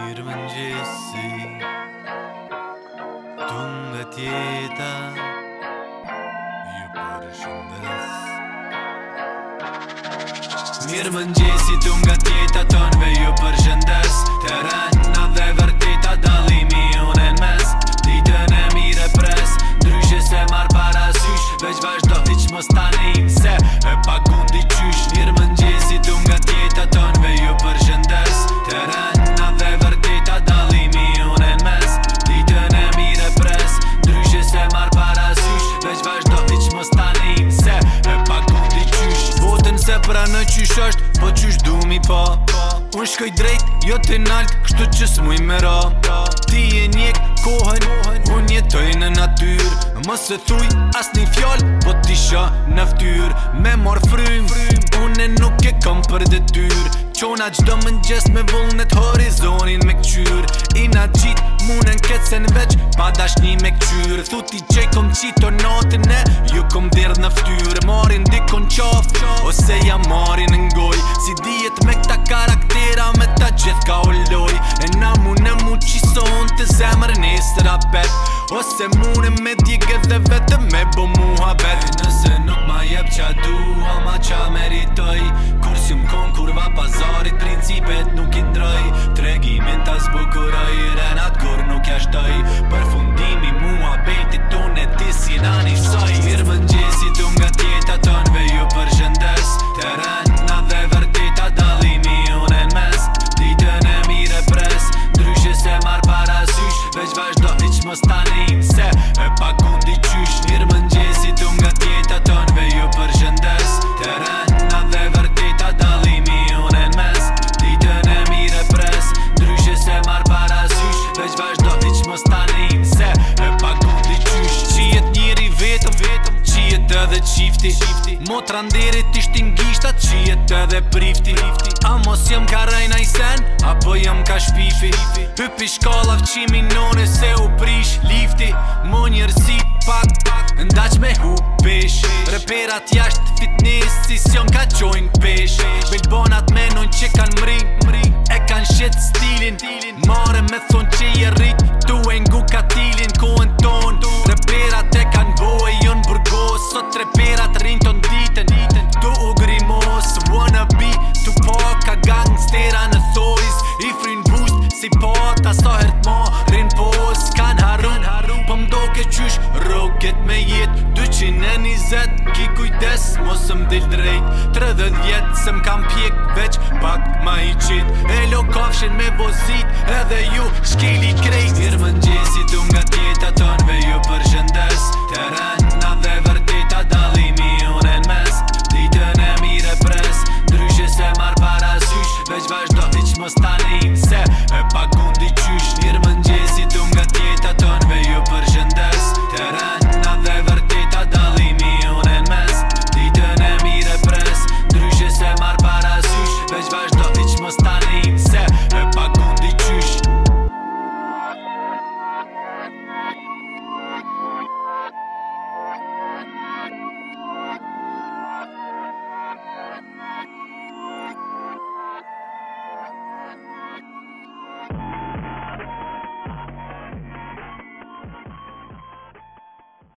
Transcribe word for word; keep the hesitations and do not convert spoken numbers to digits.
Mirë mëngjesi, tu nga tjeta ju përshëndes. Mirë mëngjesi, tu nga tjeta tonve ju përshëndes. Terena dhe vërteta dallimi unë në mes. Ditën e mire pres, ndryshe se marr parasysh. Veç vazhdo hiq mos tanim se e pagundi qysh. Mirë mëngjesi, tu nga tjeta tonve ju përshëndes. Terena dhe vërteta dallimi unë në mes. Ditën e mire pres, ndryshe se marr parasysh. Veç vazhdo hiq mos tanim se e pagundi qysh. Votën se pra në qysh është, po qysh du mi pa. Unë shkoj drejt, jo të nalt, kështu që s'muj me ra. Ti e njek kohën, unë jetoj në natyr. Mos e thuj as një fjall, po t'isha në ftyr. Me mor frym, unë nuk e kom për detyr. Qona gjdo mëngjes me vullnet horizonin me këqyr. Ina gjit munën kecen veç, pa dashni me këqyr. Thuti qej kom qito natën e, ju kom dherë në ftyr. Marin dikon qaf, ose ja marin n'goj. Si dijet me këta karaktera, me ta gjithë ka ulloj. E na mune mu qison të zemër nesër apet. Ose mune me djegë dhe vetë me bo muha bet. Nëse nuk ma jep qa du, ama qa meritoj. Kur si m'kon kurva pazarit, principet nuk i ndroj. Tregimin ta zbukuroj, renat kur nuk jashtoj. Për fundimi mua betit unë e ti si nani soj. Mirë mëngjesi, tu nga tjeta tonve ju përshëndes. Terena dhe vërteta dallimi unë në mes. Ditën e mire pres, ndryshe se marr parasysh. Veç vazhdo hiq mos tanim se e pagundi qysh. Mirë mëngjesi, tu nga tjeta tonve ju përshëndes. Terena dhe vërteta dallimi unë në mes. Ditën e mire pres, ndryshe se marr parasysh. Veç vazhdo hiq mos tanim se e pagundi qysh. Qijet njeri vetëm, vetëm qijet edhe qifti. Motra nderit ishtin gishtat, qijet edhe prifti. A mos jëm ka rejna i sen, apo jëm ka shpifi. Hypi shkalla fqimi none se u prish lifti. Mo njërësit pak, ndaq me hu pesh. Reperat jasht fitness, si s'jon ka qojnë pesh. Bilbonat menon që kan mri, e kan shet stilin. Mare me thon që je rrit, tu e ngu katilin. Kohën ton, reperat e kan boj, jon burgos. Sot reperat rin ton ditën, tu u grimos. Wanna be, tu pa ka gangstera në thojs. I frin boost, si pata sa hert ma rin pos. Kan harun, po mdo ke qysh roket me jet. Dyqin e nizet, ki kujdes, mos m'dil drejt. Tredhet vjet, se m'kam pjek veç, pak ma i qit. E lo kafshin me vozit, edhe ju shkeli krejt. Mirë mëngjesi, tu nga tjeta tonve ju përshëndes. Terena